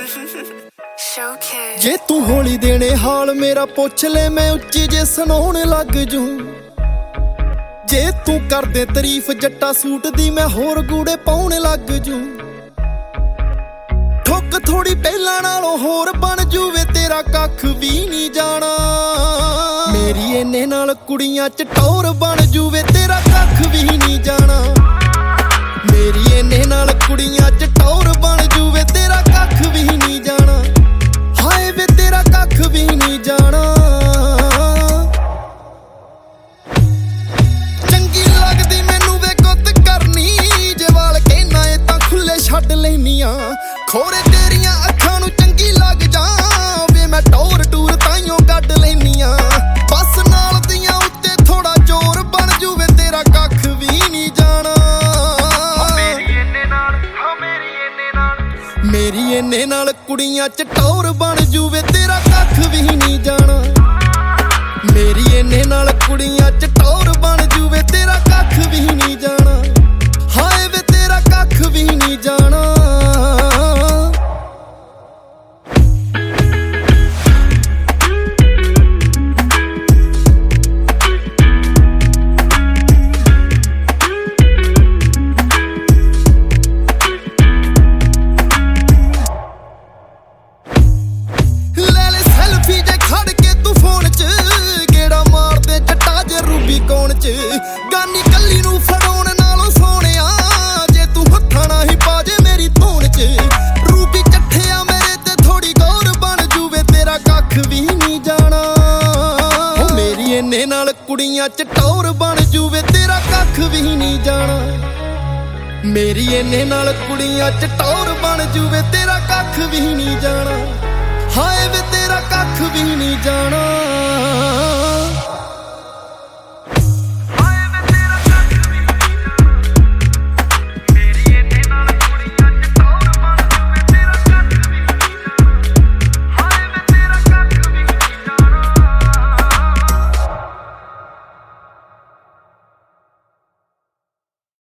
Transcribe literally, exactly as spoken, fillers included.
जे तू होली देने हाल मेरा पुछ ले मैं उच्ची जे सुनाउण लग जूं। जे तू कर दे तारीफ जट्टा सूट दी मैं होर गूड़े पाउण लग जूं। ठुक थोड़ी पहला नालों होर बन जूवे तेरा कख भी नहीं जाना। मेरी इन्ने नाल कुड़ियां च टौर बन जूवे तेरा कख भी नहीं जाना। मेरी इन्ने नाल कुड़ियां च टौर बन जूवे तेरा कख भी नहीं जाना। हाय वे तेरा कख भी नहीं जाना। चंगी लगदी मैनू वे गुत करनी जे वाल कहना ए तां खुले छड्ड लैनियां। खोरे तेरियां अखां नू चंगी लग जा वे मैं टौर टूर ताइयों कड्ड लैनियां। बस नाल दियां उत्ते थोड़ा जोर बन जूवे तेरा कख भी नहीं जाना। मेरी इन्ने नाल कुड़ियां च टौर बन जूवे तेरा कख भी नहीं जाना। मेरी इन्ने नाल कुड़ियां च टौर बन जूवे तेरा कख भी नहीं जाना। हाय वे तेरा कख भी नहीं जाना। गानी कली नू फड़ाउण नालों सोहणिया जे तू हत्थां ना ही पा जे मेरी धूण च। रूबी चट्ठिया मेरे ते थोड़ी गौर बन जूवे तेरा कख भी नहीं जाना। ओ मेरी इन्ने नाल कुड़ियां च टौर बन जूवे तेरा कख भी नहीं जाना। मेरी इन्ने नाल कुड़ियां च टौर बन जूवे तेरा कख भी नहीं जाना। हाय वे तेरा कख भी नहीं जाना।